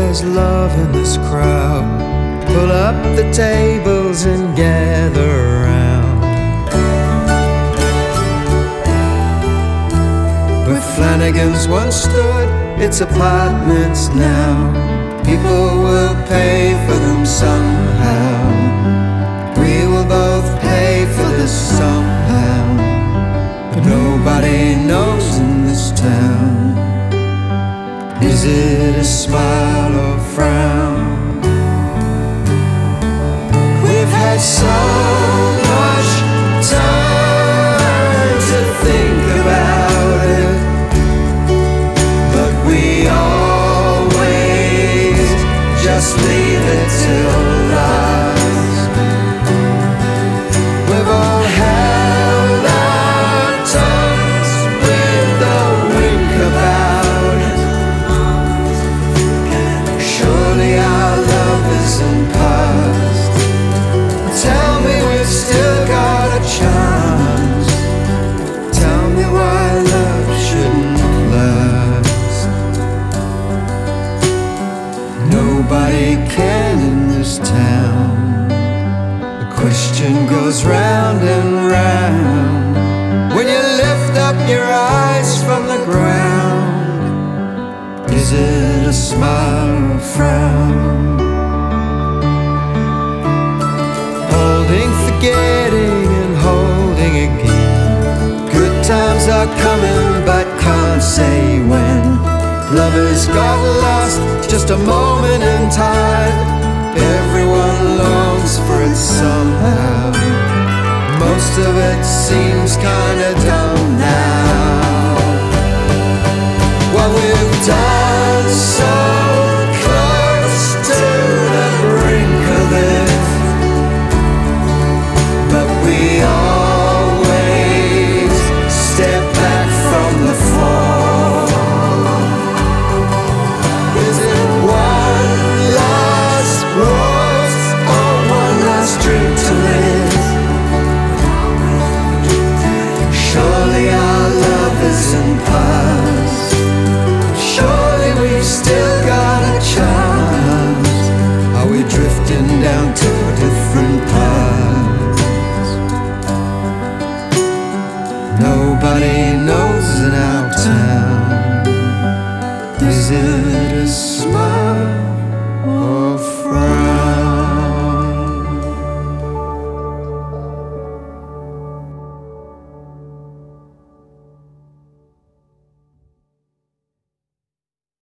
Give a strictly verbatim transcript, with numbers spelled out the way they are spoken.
there's love in this crowd. Pull up the tables and gather around. Where Flanagan's once stood, it's apartments now. People will pay for them somehow. We will both pay for this somehow. But nobody knows in this town. Is it a smile or frown? We've had so much time to think about it, but we always just leave it till last. We've all held our tongues with a wink about it. Surely our love isn't past. Tell me we've still got a chance. Tell me why love shouldn't last. Nobody can in this town. The question goes round and round. When you lift up your eyes from the ground, is it a smile or a frown? Holding, forgetting and holding again. Good times are coming but can't say when. Lovers got lost, just a moment in time. Everyone longs for it somehow. Most of it seems kinda dumb now. What we've done so close to the brink of it, but we always step back from the fall. Is it one last rose or one last drink to live? Surely our love isn't past. Surely we've still got a chance. Are we drifting down to different paths? Nobody knows in our town. Is it a smile or